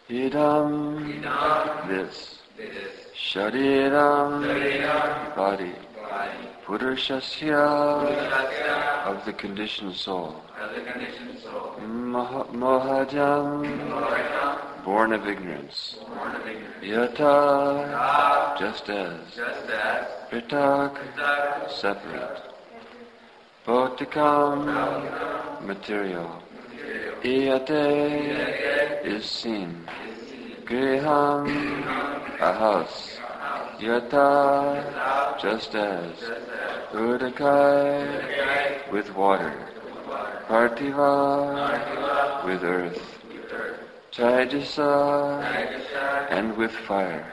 Idam, this, Shariram, body, Purushasya, of the conditioned soul, Mohajam, born of ignorance, Yata, just as, Pritak, separate, Bhotikam, material, Iyate, is seen, Griham, a house, Yata, just as, Udakai, with water, Partiva, with earth, Taijasa, and with fire,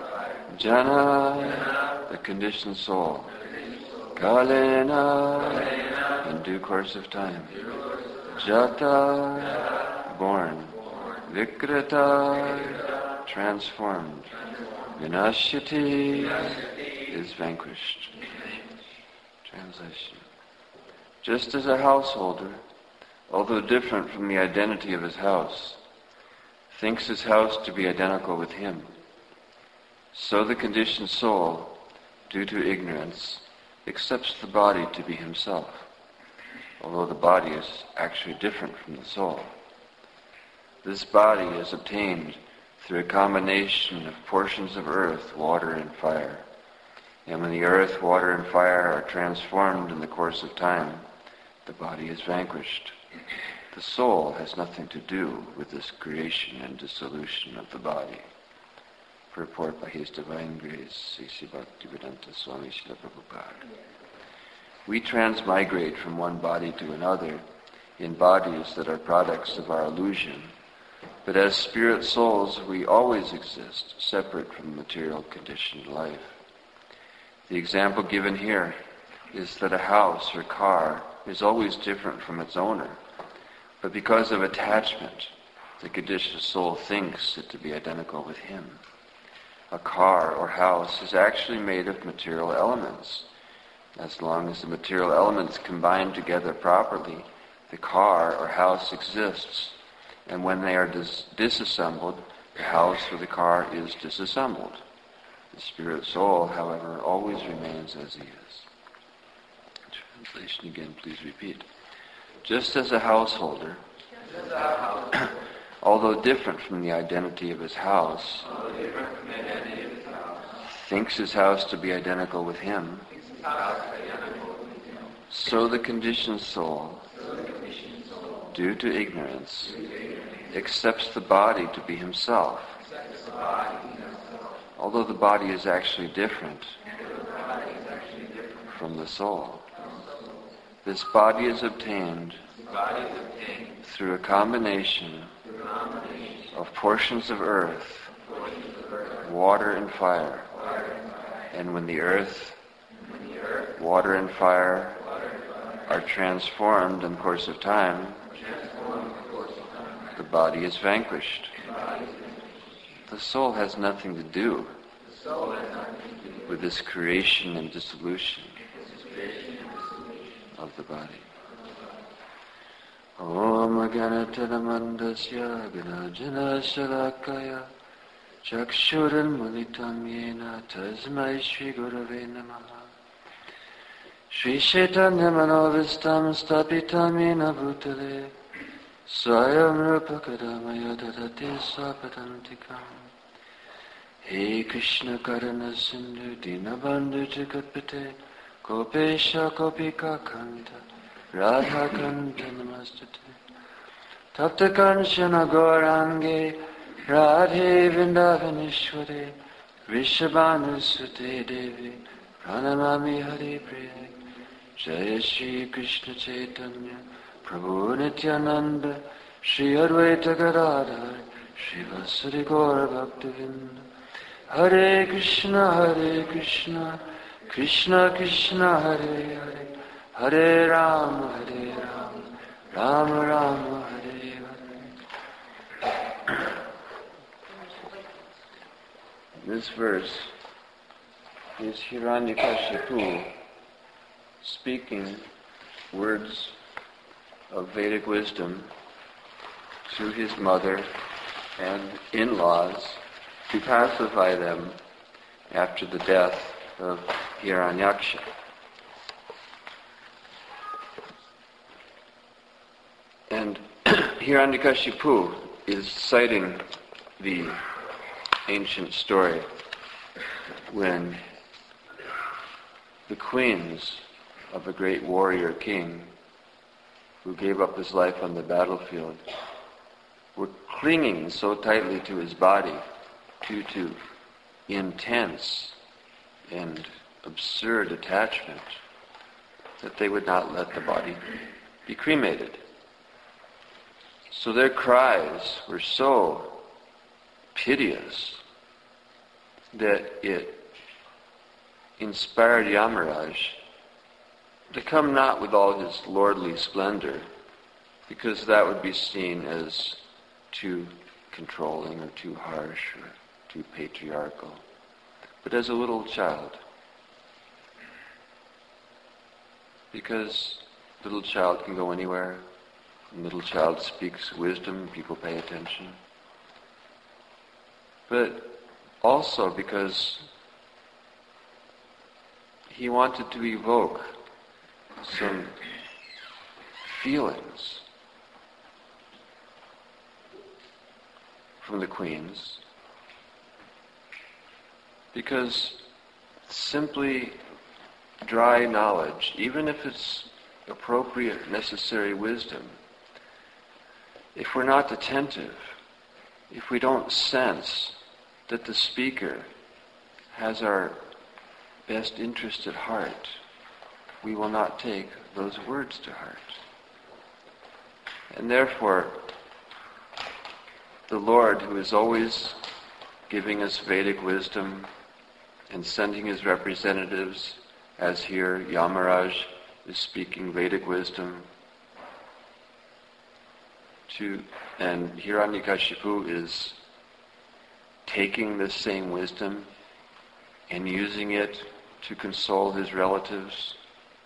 Jana, the conditioned soul, Kalena, in due course of time, Jata, born, Vikrita, transformed, Vinashyati, is vanquished. Translation. Just as a householder, although different from the identity of his house, thinks his house to be identical with him, so the conditioned soul, due to ignorance, accepts the body to be himself, although the body is actually different from the soul. This body is obtained through a combination of portions of earth, water, and fire. And when the earth, water, and fire are transformed in the course of time, the body is vanquished. The soul has nothing to do with this creation and dissolution of the body. Purport by His Divine Grace, C.C. Bhaktivedanta Swami Srila Prabhupada. We transmigrate from one body to another in bodies that are products of our illusion, but as spirit souls we always exist separate from material conditioned life. The example given here is that a house or car is always different from its owner, but because of attachment, the conditioned soul thinks it to be identical with him. A car or house is actually made of material elements. As long as the material elements combine together properly, the car or house exists, and when they are disassembled, the house or the car is disassembled. The spirit soul, however, always remains as he is. Translation again, please repeat. Just as a householder, although different from the identity of his house, thinks his house to be identical with him, so the conditioned soul, due to ignorance, accepts the body to be himself, although the body is actually different from the soul. This body is obtained through a combination of portions of earth, water, and fire. And when the earth, water, and fire are transformed in the course of time, the body is vanquished. The soul has nothing to do with this creation and dissolution of the body. Om Ganataramandasya Ganajana Shalakaya Chakshuran Mulitam Yena Tasmai Shri Gurave Namaha Shri Chaitanya Manovistam Stapitam Yena Bhutale Swayam Rupakadamaya Dadate Swapadantikam He Krishna Karana Sindhu Dinabandhu Jagatpate Gopesha Gopika Kanta Radha Kanta Namastate Tapta Kanchana Gaurange Radhe Vrindavaneshware Vrishabhanu Sute Devi Pranamami Hari Priya Jaya Shri Krishna Chaitanya Prabhu Nityananda Shri Advaita Gadadhar Shri Vasari Gaura Bhaktivinda Hare Krishna Krishna Krishna Hare Hare Hare Rama Rama Rama Hare Hare. This verse is Hiranyakashipu speaking words of Vedic wisdom to his mother and in-laws to pacify them after the death of Hiranyaksha. And Hiranyakashipu is citing the ancient story when the queens of a great warrior king who gave up his life on the battlefield were clinging so tightly to his body due to intense and absurd attachment that they would not let the body be cremated. So their cries were so piteous that it inspired Yamaraj to come not with all his lordly splendor, because that would be seen as too controlling or too harsh or too patriarchal, but as a little child. Because little child can go anywhere, and little child speaks wisdom, people pay attention. But also because he wanted to evoke some feelings from the queens, because simply dry knowledge, even if it's appropriate, necessary wisdom, if we're not attentive, if we don't sense that the speaker has our best interest at heart, we will not take those words to heart. And therefore, the Lord, who is always giving us Vedic wisdom and sending his representatives, as here Yamaraj is speaking Vedic wisdom, and Hiranyakashipu is taking this same wisdom and using it to console his relatives.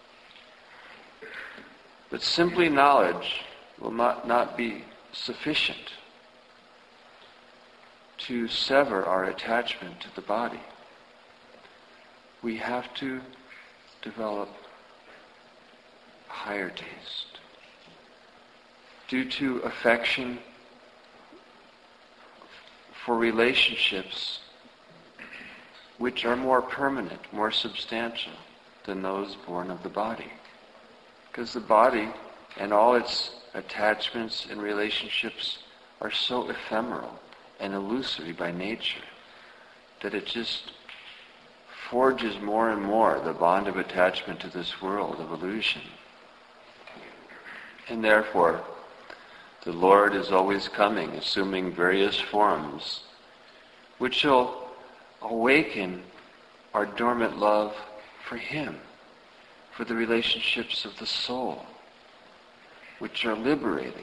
But simply knowledge will not be sufficient to sever our attachment to the body. We have to develop a higher taste. Due to affection for relationships which are more permanent, more substantial than those born of the body. Because the body and all its attachments and relationships are so ephemeral and illusory by nature that it just forges more and more the bond of attachment to this world of illusion. And therefore, the Lord is always coming, assuming various forms, which will awaken our dormant love for Him, for the relationships of the soul, which are liberating.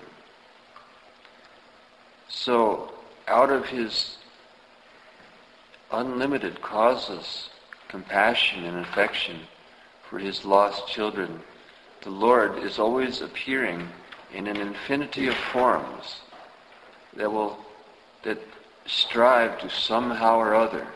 So, out of His unlimited causeless compassion and affection for His lost children, the Lord is always appearing in an infinity of forms that strive to somehow or other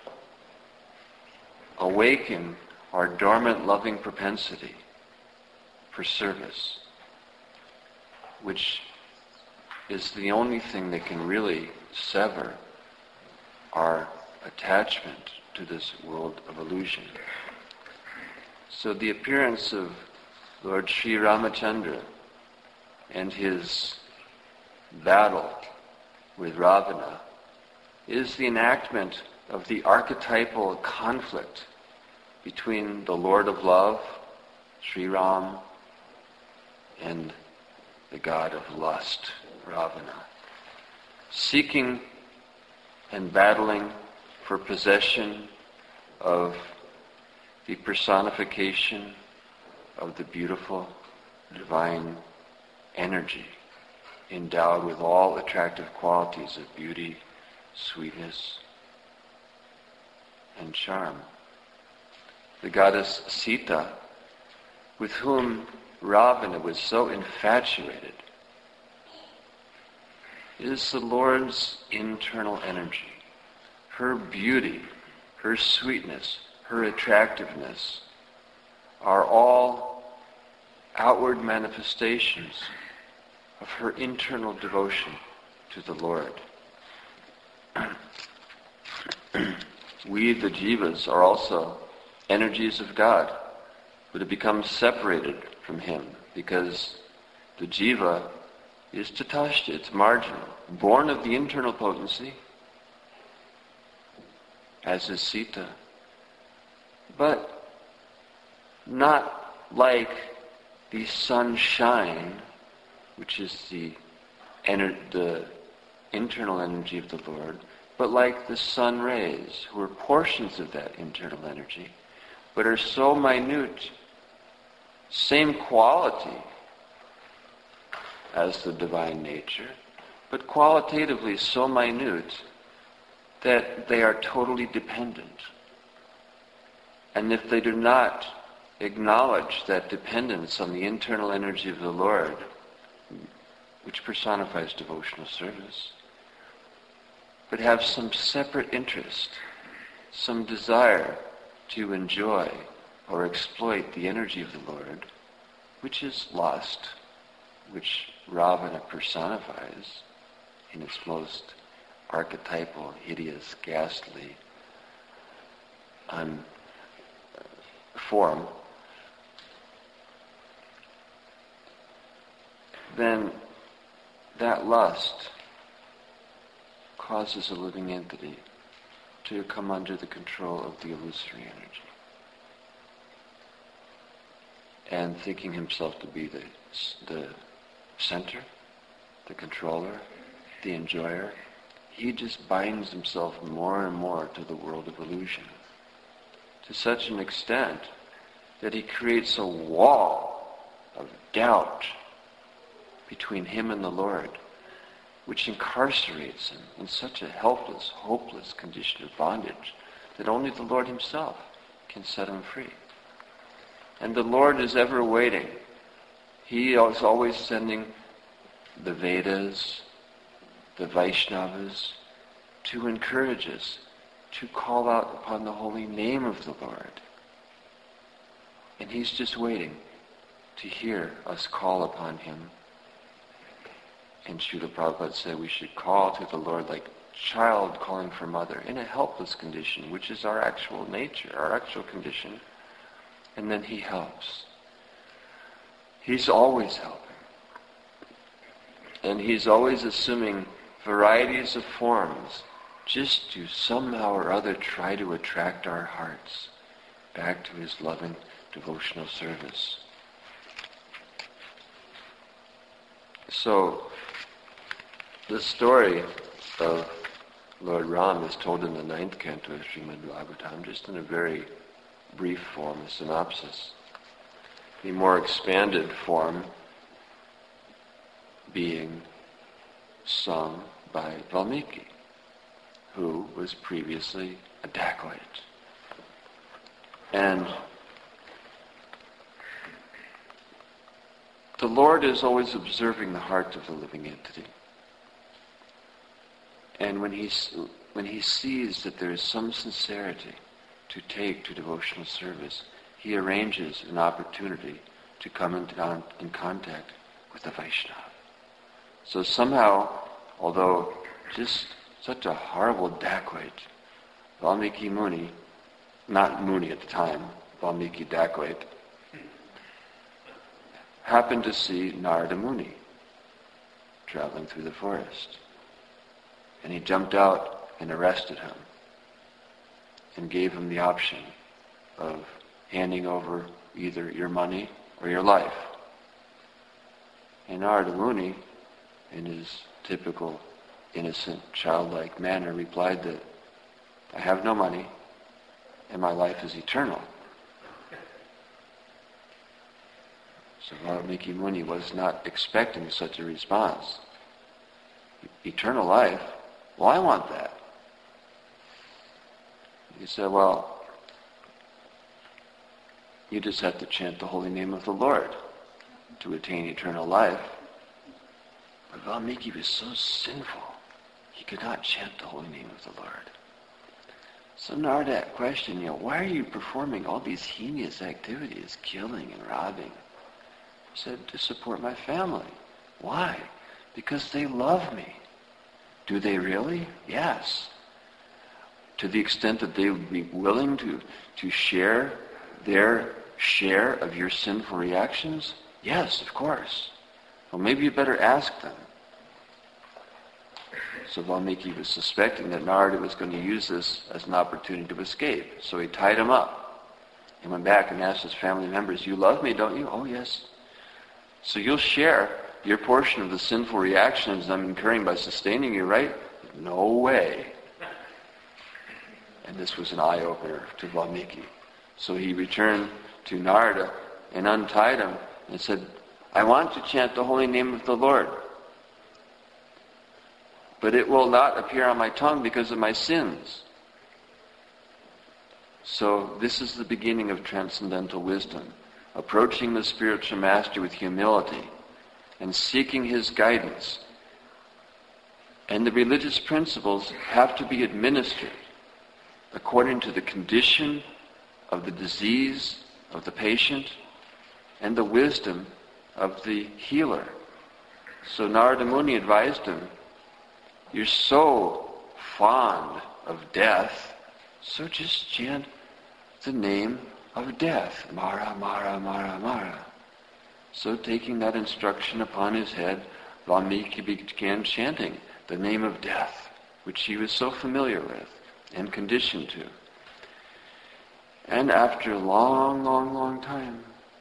awaken our dormant loving propensity for service, which is the only thing that can really sever our attachment to this world of illusion. So the appearance of Lord Sri Ramachandra and his battle with Ravana is the enactment of the archetypal conflict between the Lord of Love, Sri Ram, and the god of lust, Ravana, seeking and battling for possession of the personification of the beautiful, divine energy endowed with all attractive qualities of beauty, sweetness, and charm. The goddess Sita, with whom Ravana was so infatuated, is the Lord's internal energy. Her beauty, her sweetness, her attractiveness are all outward manifestations of her internal devotion to the Lord. We, the jivas, are also energies of God, but have become separated from Him because the jiva is tatashta, it's marginal, born of the internal potency, as is Sita, but not like the sunshine, which is the internal energy of the Lord, but like the sun rays, who are portions of that internal energy, but are so minute, same quality as the divine nature, but qualitatively so minute that they are totally dependent. And if they do not acknowledge that dependence on the internal energy of the Lord, which personifies devotional service, but have some separate interest, some desire to enjoy or exploit the energy of the Lord, which is lust, which Ravana personifies in its most archetypal, hideous, ghastly form, then that lust causes a living entity to come under the control of the illusory energy. And thinking himself to be the center, the controller, the enjoyer, he just binds himself more and more to the world of illusion, to such an extent that he creates a wall of doubt between him and the Lord, which incarcerates him in such a helpless, hopeless condition of bondage that only the Lord himself can set him free. And the Lord is ever waiting. He is always sending the Vedas, the Vaishnavas, to encourage us to call out upon the holy name of the Lord. And he's just waiting to hear us call upon him. And Srila Prabhupada said we should call to the Lord like child calling for mother, in a helpless condition, which is our actual nature, our actual condition. And then he helps. He's always helping. And he's always assuming varieties of forms just to somehow or other try to attract our hearts back to his loving devotional service. So, the story of Lord Ram is told in the 9th canto of Srimad Bhagavatam, just in a very brief form, a synopsis. The more expanded form being sung by Valmiki, who was previously a dacoit. And the Lord is always observing the heart of the living entity. And when he sees that there is some sincerity to take to devotional service, he arranges an opportunity to come in contact with the Vaishnava. So somehow, although just such a horrible dacoit, Valmiki Muni, not Muni at the time, Valmiki dacoit, happened to see Narada Muni traveling through the forest. And he jumped out and arrested him and gave him the option of handing over either your money or your life. And Narada Muni, in his typical innocent, childlike manner, replied that I have no money and my life is eternal. So Valmiki Muni was not expecting such a response. Eternal life? Well, I want that. He said, well, you just have to chant the holy name of the Lord to attain eternal life. But Valmiki was so sinful, he could not chant the holy name of the Lord. So Narada questioned, why are you performing all these heinous activities, killing and robbing? He said, to support my family. Why? Because they love me. Do they really? Yes. To the extent that they would be willing to share their share of your sinful reactions? Yes, of course. Well, maybe you better ask them. So Valmiki was suspecting that Narada was going to use this as an opportunity to escape. So he tied him up. He went back and asked his family members, you love me, don't you? Oh, yes. So you'll share your portion of the sinful reactions I'm incurring by sustaining you, right? No way. And this was an eye-opener to Valmiki. So he returned to Narada and untied him and said, I want to chant the holy name of the Lord, but it will not appear on my tongue because of my sins. So this is the beginning of transcendental wisdom, approaching the spiritual master with humility and seeking his guidance. And the religious principles have to be administered according to the condition of the disease of the patient and the wisdom of the healer. So Narada Muni advised him, you're so fond of death, so just chant the name of death. Mara, Mara, Mara, Mara. So taking that instruction upon his head, Valmiki began chanting the name of death, which he was so familiar with and conditioned to. And after a long, long, long time,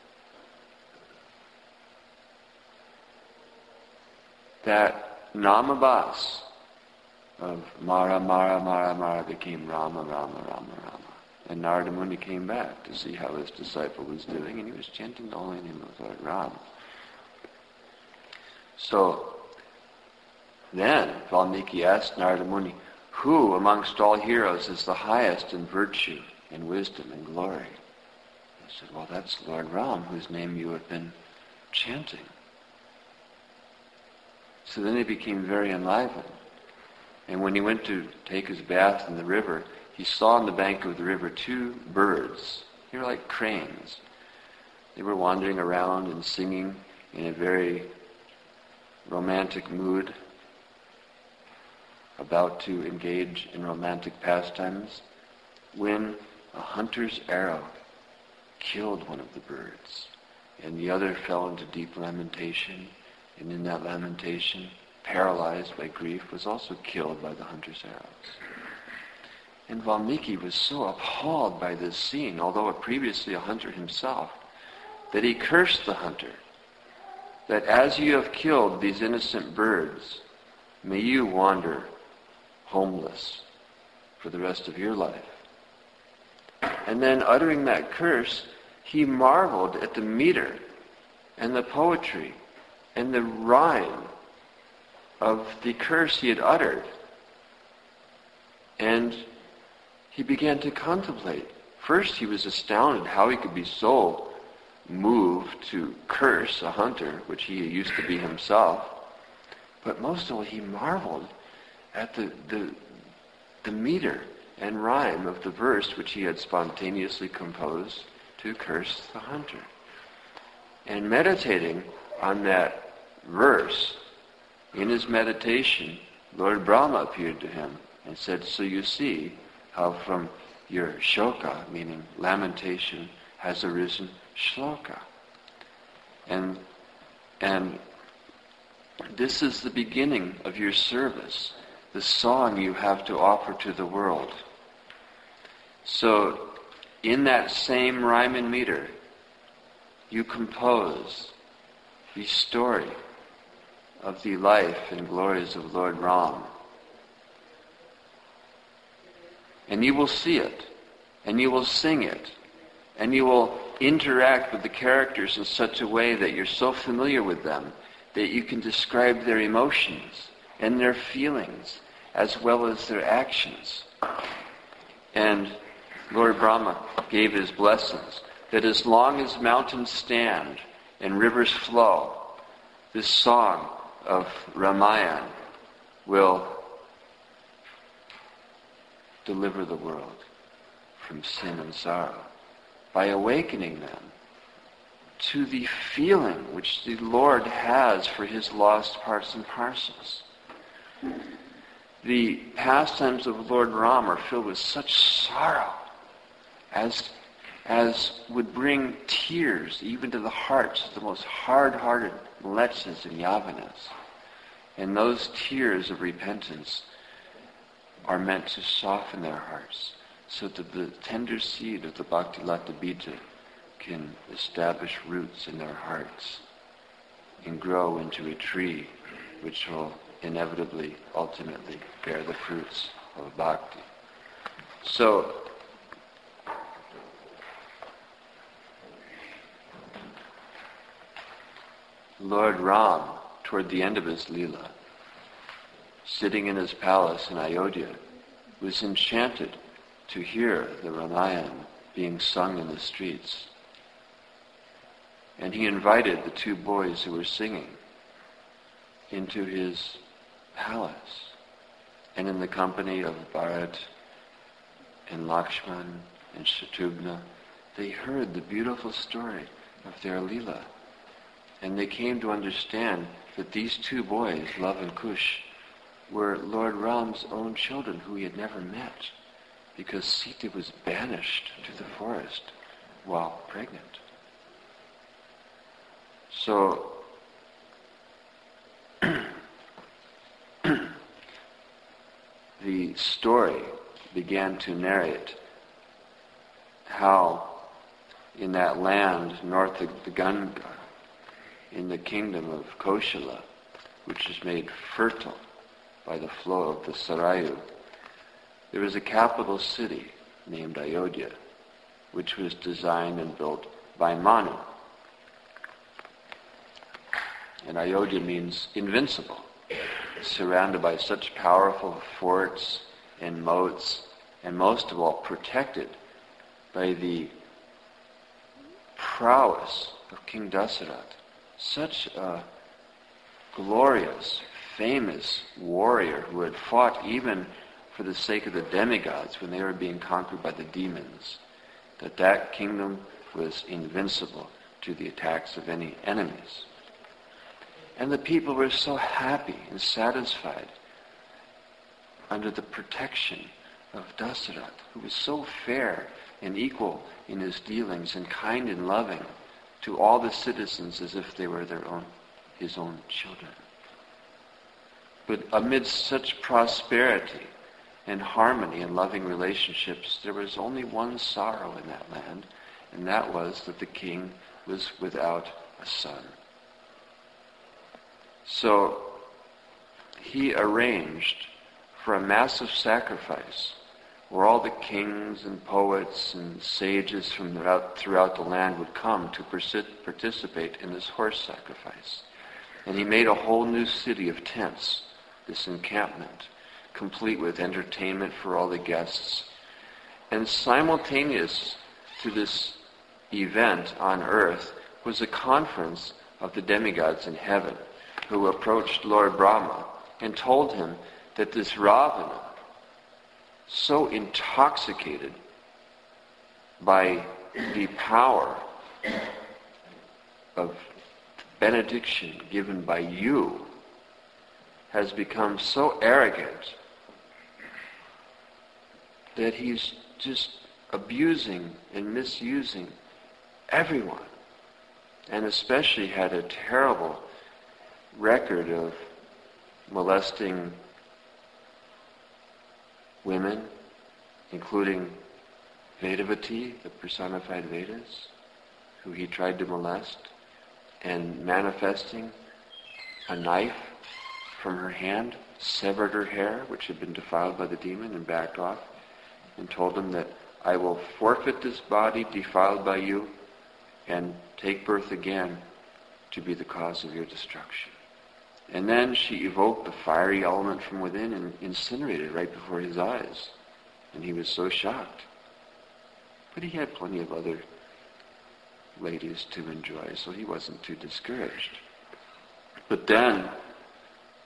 that Namabhas of Mara, Mara, Mara, Mara became Rama, Rama, Rama, Rama. And Narada Muni came back to see how his disciple was doing, and he was chanting the holy name of Lord Rama. So then Valmiki asked Narada Muni, who amongst all heroes is the highest in virtue, in wisdom, and glory? He said, well, that's Lord Ram, whose name you have been chanting. So then he became very enlivened. And when he went to take his bath in the river, he saw on the bank of the river two birds. They were like cranes. They were wandering around and singing in a very romantic mood, about to engage in romantic pastimes, when a hunter's arrow killed one of the birds, and the other fell into deep lamentation, and in that lamentation, paralyzed by grief, was also killed by the hunter's arrows. And Valmiki was so appalled by this scene, although previously a hunter himself, that he cursed the hunter, that as you have killed these innocent birds, may you wander homeless for the rest of your life. And then uttering that curse, he marveled at the meter and the poetry and the rhyme of the curse he had uttered. And he began to contemplate. First he was astounded how he could be so moved to curse a hunter, which he used to be himself. But most of all, he marveled at the meter and rhyme of the verse which he had spontaneously composed to curse the hunter. And meditating on that verse, in his meditation, Lord Brahma appeared to him and said, so you see how from your shoka, meaning lamentation, has arisen shloka. And this is the beginning of your service, the song you have to offer to the world. So, in that same rhyme and meter, you compose the story of the life and glories of Lord Ram. And you will see it, and you will sing it, and you will interact with the characters in such a way that you're so familiar with them that you can describe their emotions and their feelings as well as their actions. And Lord Brahma gave his blessings that as long as mountains stand and rivers flow, this song of Ramayana will deliver the world from sin and sorrow by awakening them to the feeling which the Lord has for his lost parts and parcels. The pastimes of Lord Ram are filled with such sorrow as would bring tears even to the hearts of the most hard-hearted lechas and yavanas. And those tears of repentance are meant to soften their hearts so that the tender seed of the Bhakti Lata Bija can establish roots in their hearts and grow into a tree which will inevitably, ultimately, bear the fruits of bhakti. So, Lord Ram, toward the end of his Leela, sitting in his palace in Ayodhya, was enchanted to hear the Ramayana being sung in the streets. And he invited the two boys who were singing into his palace. And in the company of Bharat and Lakshman and Shatrughna, they heard the beautiful story of their Leela. And they came to understand that these two boys, Love and Kush, were Lord Ram's own children who he had never met, because Sita was banished to the forest while pregnant. So, the story began to narrate how in that land north of the Ganga, in the kingdom of Koshala, which is made fertile by the flow of the Sarayu, there was a capital city named Ayodhya, which was designed and built by Manu. And Ayodhya means invincible, surrounded by such powerful forts and moats, and most of all protected by the prowess of King Dasarath, such a glorious, famous warrior who had fought even for the sake of the demigods when they were being conquered by the demons, that kingdom was invincible to the attacks of any enemies. And the people were so happy and satisfied under the protection of Dasarath, who was so fair and equal in his dealings and kind and loving to all the citizens as if they were his own children. But amidst such prosperity and harmony and loving relationships, there was only one sorrow in that land, and that was that the king was without a son. So he arranged for a massive sacrifice where all the kings and poets and sages from throughout the land would come to participate in this horse sacrifice. And he made a whole new city of tents, this encampment, complete with entertainment for all the guests. And simultaneous to this event on earth was a conference of the demigods in heaven, who approached Lord Brahma and told him that this Ravana, so intoxicated by the power of benediction given by you, has become so arrogant that he's just abusing and misusing everyone, and especially had a terrible record of molesting women, including Vedavati, the personified Vedas, who he tried to molest, and manifesting a knife from her hand, severed her hair, which had been defiled by the demon, and backed off, and told him that I will forfeit this body defiled by you and take birth again to be the cause of your destruction. And then she evoked the fiery element from within and incinerated it right before his eyes. And he was so shocked. But he had plenty of other ladies to enjoy, so he wasn't too discouraged. But then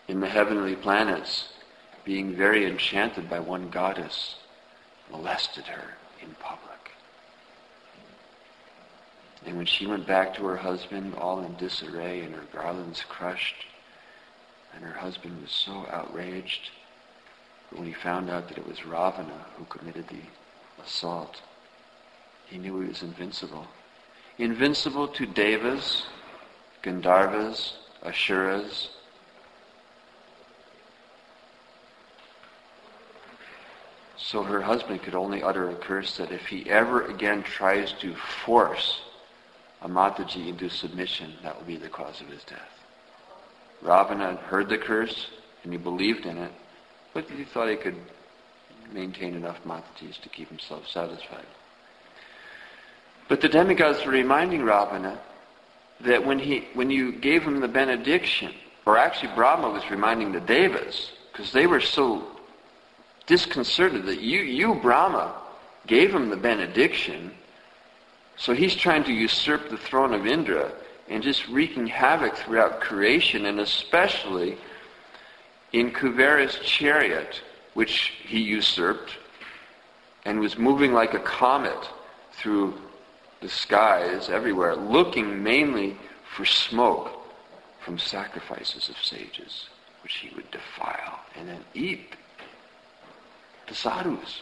in the heavenly planets, being very enchanted by one goddess, molested her in public. And when she went back to her husband, all in disarray and her garlands crushed, and her husband was so outraged, but when he found out that it was Ravana who committed the assault, he knew he was invincible. Invincible to Devas, Gandharvas, Asuras. So her husband could only utter a curse that if he ever again tries to force a Mataji into submission, that will be the cause of his death. Ravana heard the curse and he believed in it, but he thought he could maintain enough Matajis to keep himself satisfied. But the demigods were reminding Ravana that when you gave him the benediction, or actually Brahma was reminding the Devas, because they were so disconcerted that you Brahma gave him the benediction, so he's trying to usurp the throne of Indra and just wreaking havoc throughout creation, and especially in Kuvera's chariot, which he usurped and was moving like a comet through the skies everywhere, looking mainly for smoke from sacrifices of sages, which he would defile and then eat the sadhus.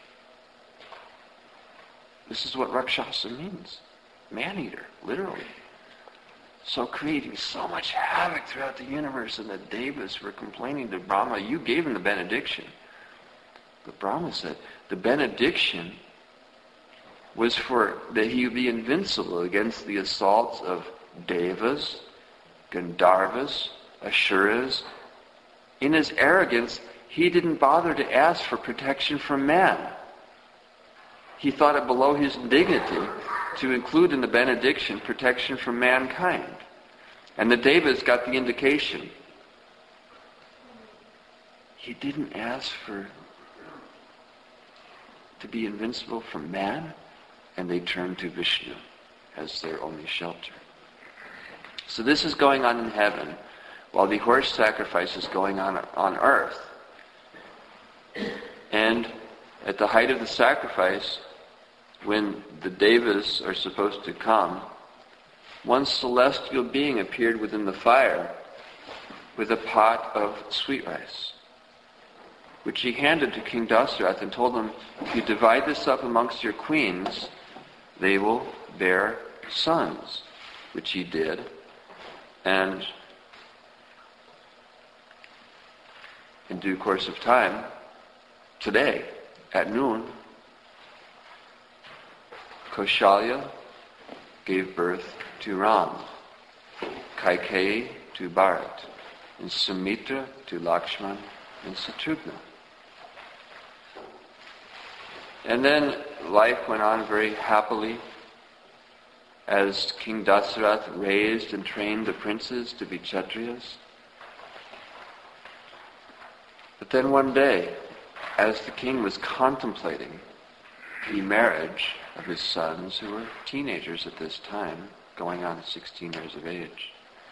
This is what Rakshasa means. Man-eater, literally. So creating so much havoc throughout the universe, and the Devas were complaining to Brahma, you gave him the benediction. But Brahma said, the benediction was for that he would be invincible against the assaults of Devas, Gandharvas, Asuras. In his arrogance, he didn't bother to ask for protection from man. He thought it below his dignity to include in the benediction protection from mankind. And the Devas got the indication. He didn't ask to be invincible from man, and they turned to Vishnu as their only shelter. So this is going on in heaven, while the horse sacrifice is going on earth. And at the height of the sacrifice, when the Devas are supposed to come, one celestial being appeared within the fire with a pot of sweet rice, which he handed to King Dasarath and told him, if you divide this up amongst your queens, they will bear sons, which he did. And in due course of time, today, at noon, Kaushalya gave birth to Ram, Kaikeyi to Bharat, and Sumitra to Lakshman and Satrughna. And then life went on very happily as King Dasarath raised and trained the princes to be Kshatriyas. But then one day, as the king was contemplating the marriage of his sons, who were teenagers at this time, going on 16 years of age,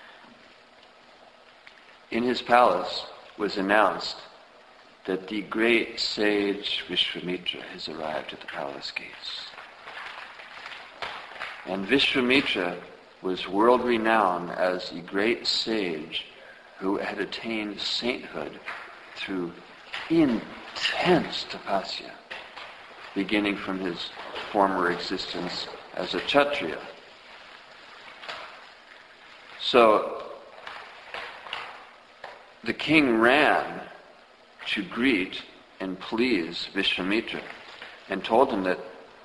in his palace was announced that the great sage Vishwamitra has arrived at the palace gates. And Vishwamitra was world-renowned as a great sage who had attained sainthood through intense tapasya, beginning from his former existence as a Kshatriya. So the king ran to greet and please Vishwamitra and told him that,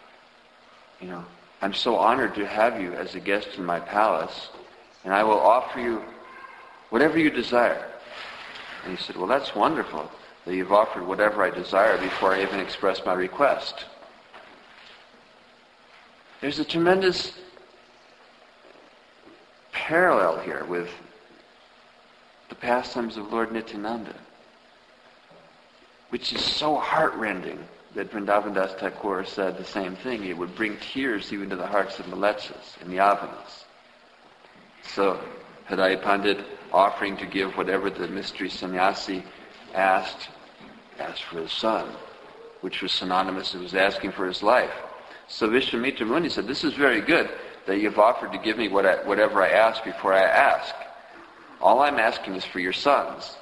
I'm so honored to have you as a guest in my palace, and I will offer you whatever you desire. And he said, well, that's wonderful that you've offered whatever I desire before I even express my request. There's a tremendous parallel here with the pastimes of Lord Nityananda, which is so heartrending that Vrindavan Das Thakur said the same thing. It would bring tears even to the hearts of Mlechas and Yavanas. So Hriday Pandit offering to give whatever the mystery sannyasi asked for his son, which was synonymous, it was asking for his life. So Vishwamitra Muni said, this is very good that you've offered to give me whatever I ask before I ask. All I'm asking is for your sons.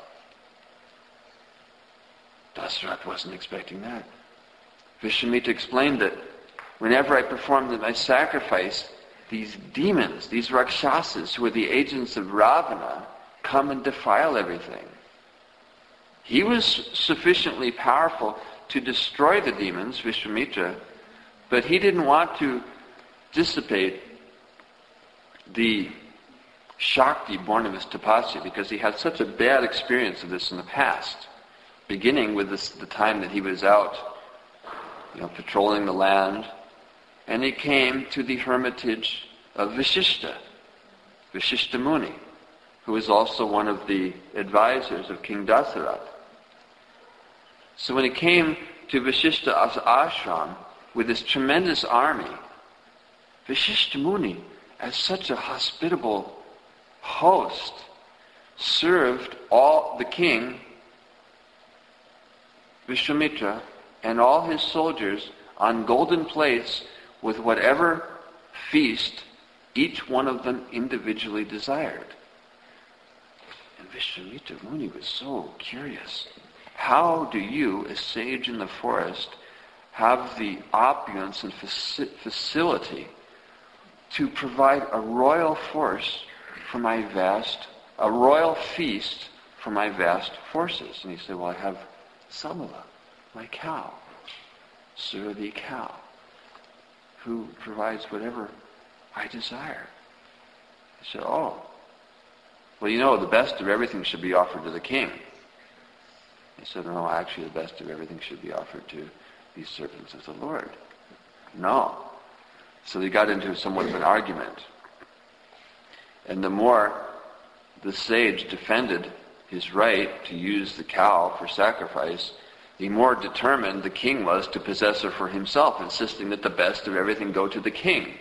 Dasarath wasn't expecting that. Vishwamitra explained that whenever I performed my sacrifice, these demons, these Rakshasas, who are the agents of Ravana, come and defile everything. He was sufficiently powerful to destroy the demons, Vishwamitra, but he didn't want to dissipate the Shakti born of his tapasya, because he had such a bad experience of this in the past, beginning with the time that he was out, patrolling the land, and he came to the hermitage of Vashishta Muni, who was also one of the advisors of King Dasarath. So when he came to Vashishta's ashram with this tremendous army, Vashishta Muni, as such a hospitable host, served all the king, Vishwamitra, and all his soldiers on golden plates with whatever feast each one of them individually desired. And Vishwamitra Muni was so curious. How do you, a sage in the forest, have the opulence and facility to provide a royal feast for my vast forces? And he said, well, I have Samala, my cow, Surabhi cow, who provides whatever I desire. I said, oh, well, the best of everything should be offered to the king. He said, no, actually the best of everything should be offered to these servants of the Lord. No. So they got into somewhat of an argument. And the more the sage defended his right to use the cow for sacrifice, the more determined the king was to possess her for himself, insisting that the best of everything go to the king.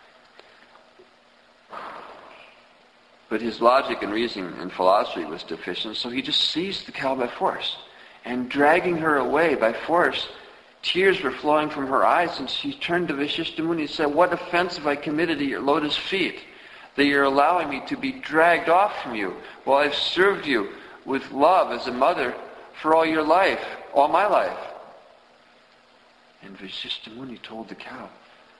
But his logic and reasoning and philosophy was deficient, so he just seized the cow by force. And dragging her away by force, tears were flowing from her eyes, and she turned to Vashishta Muni and said, what offense have I committed at your lotus feet, that you're allowing me to be dragged off from you while I've served you with love as a mother for all your life, all my life? And Vashishta Muni told the cow,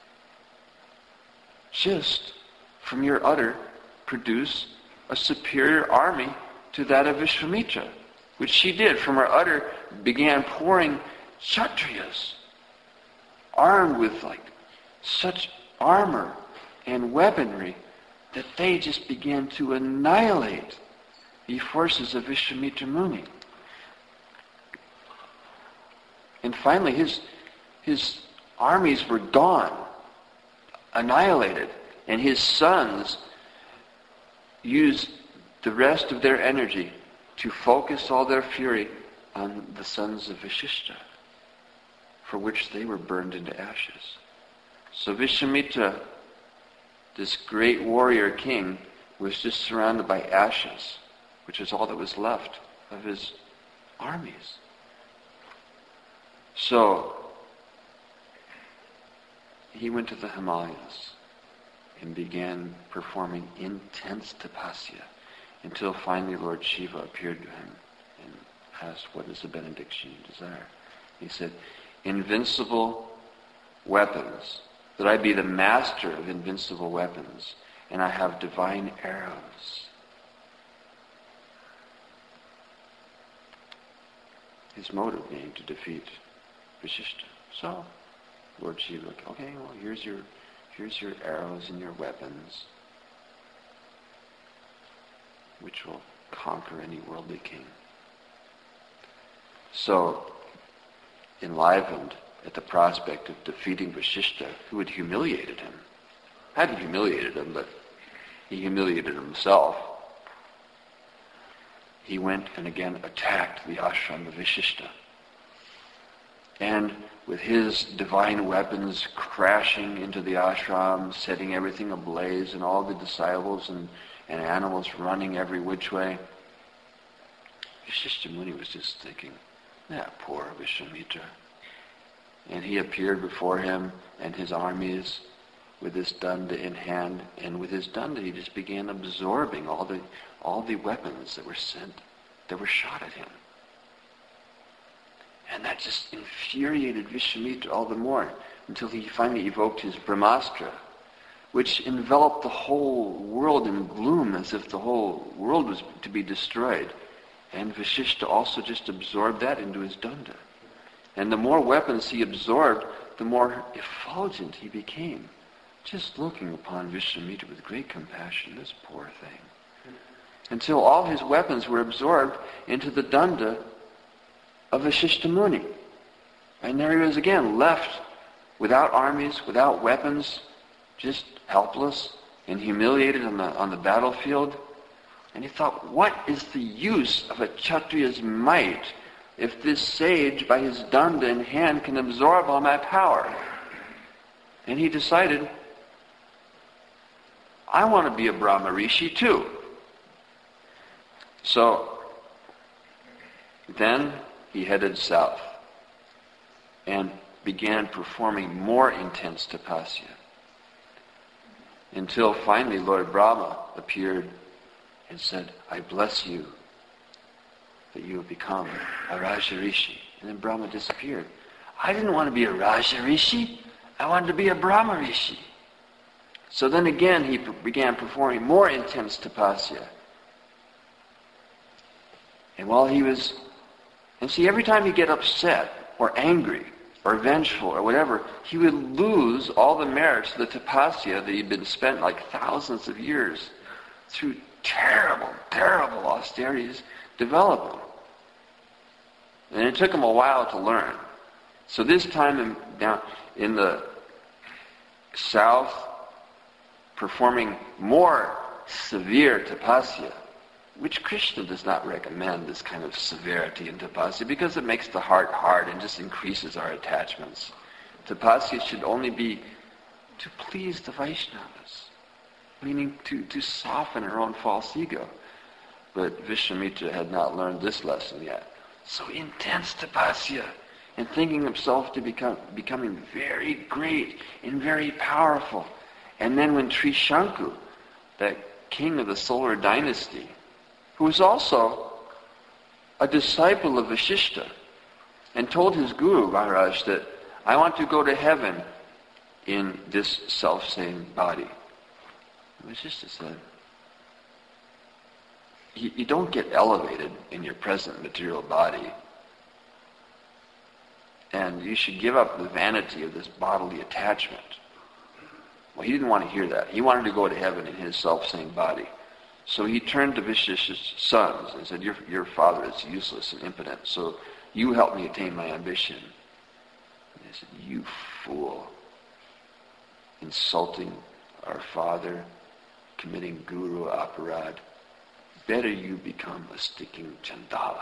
just from your udder produce a superior army to that of Vishwamitra, which she did. From her udder began pouring Kshatriyas, armed with such armor and weaponry that they just began to annihilate the forces of Vishwamitra Muni. And finally his armies were gone, annihilated, and his sons used the rest of their energy to focus all their fury on the sons of Vashishta, for which they were burned into ashes. So Vishwamitra, this great warrior king, was just surrounded by ashes, which is all that was left of his armies. So he went to the Himalayas and began performing intense tapasya until finally Lord Shiva appeared to him and asked, what is the benediction you desire? He said, invincible weapons, that I be the master of invincible weapons, and I have divine arrows. His motive being to defeat Vashishta. So Lord Shiva, okay, well, here's your arrows and your weapons, which will conquer any worldly king. So, enlivened at the prospect of defeating Vashishta, who had humiliated him, hadn't humiliated him, but he humiliated himself, he went and again attacked the ashram of Vashishta. And with his divine weapons crashing into the ashram, setting everything ablaze, and all the disciples and animals running every which way. Vasishtha Muni was just thinking, poor Vishwamitra. And he appeared before him and his armies with his danda in hand, and with his danda he just began absorbing all the weapons that were sent, that were shot at him. And that just infuriated Vishwamitra all the more, until he finally evoked his Brahmastra, which enveloped the whole world in gloom as if the whole world was to be destroyed. And Vasishtha also just absorbed that into his danda. And the more weapons he absorbed, the more effulgent he became, just looking upon Vishwamitra with great compassion, this poor thing. Until all his weapons were absorbed into the danda of Vasishtha Muni. And there he was again, left without armies, without weapons, just helpless and humiliated on the battlefield. And he thought, what is the use of a Kshatriya's might if this sage, by his danda in hand, can absorb all my power? And he decided, I want to be a Brahma Rishi too. So then he headed south and began performing more intense tapasya, until finally Lord Brahma appeared and said, I bless you that you have become a Raja Rishi. And then Brahma disappeared. I didn't want to be a Raja Rishi. I wanted to be a Brahma Rishi. So then again he began performing more intense tapasya. And while he was... And see, every time he'd get upset or angry or vengeful or whatever, he would lose all the merits of the tapasya that he'd been spent like thousands of years through terrible, terrible austerities developing. And it took him a while to learn. So this time down in the south, performing more severe tapasya, which Krishna does not recommend, this kind of severity in tapasya, because it makes the heart hard and just increases our attachments. Tapasya should only be to please the Vaishnavas, meaning to soften our own false ego. But Vishwamitra had not learned this lesson yet. So intense tapasya, and thinking himself to becoming very great and very powerful. And then when Trishanku, that king of the solar dynasty, who was also a disciple of Vasishtha, and told his guru, Maharaj, that I want to go to heaven in this self-same body. Vasishtha said, you don't get elevated in your present material body, and you should give up the vanity of this bodily attachment. Well, he didn't want to hear that. He wanted to go to heaven in his self-same body. So he turned to Vasishtha's sons and said, your father is useless and impotent, so you help me attain my ambition. And they said, you fool, insulting our father, committing guru aparad. Better you become a sticking chandala.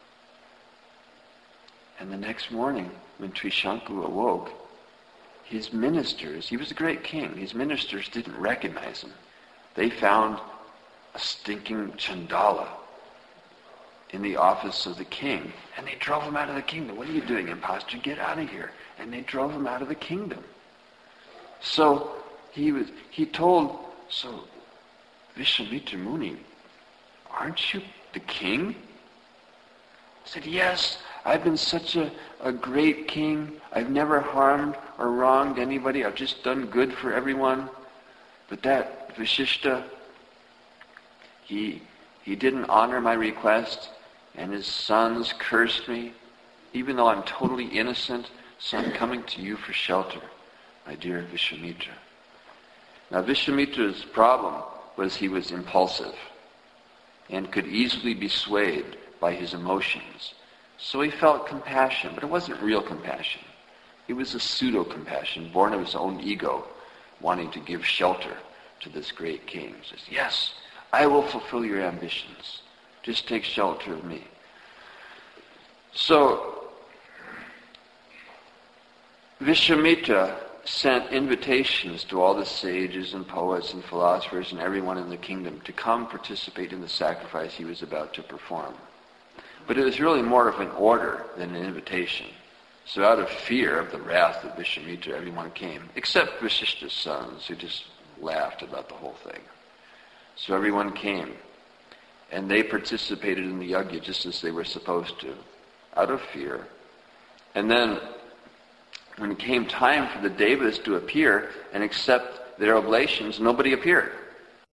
And the next morning, when Trishanku awoke, his ministers, he was a great king, his ministers didn't recognize him. They found a stinking chandala in the office of the king, and they drove him out of the kingdom. What are you doing, imposter? Get out of here. And they drove him out of the kingdom. So he told Vishwamitra Muni, aren't you the king? He said, yes, I've been such a great king. I've never harmed or wronged anybody. I've just done good for everyone. But that Vasishtha, he didn't honor my request, and his sons cursed me, even though I'm totally innocent, so I'm coming to you for shelter, my dear Vishwamitra. Now Vishwamitra's problem was he was impulsive and could easily be swayed by his emotions. So he felt compassion, but it wasn't real compassion. It was a pseudo-compassion born of his own ego, wanting to give shelter to this great king. He says, yes, I will fulfill your ambitions. Just take shelter of me. So Vishwamitra sent invitations to all the sages and poets and philosophers and everyone in the kingdom to come participate in the sacrifice he was about to perform. But it was really more of an order than an invitation. So out of fear of the wrath of Vishwamitra, everyone came, except Vasishta's sons, who just laughed about the whole thing. So everyone came, and they participated in the yajna just as they were supposed to, out of fear. And then, when it came time for the devas to appear and accept their oblations, nobody appeared.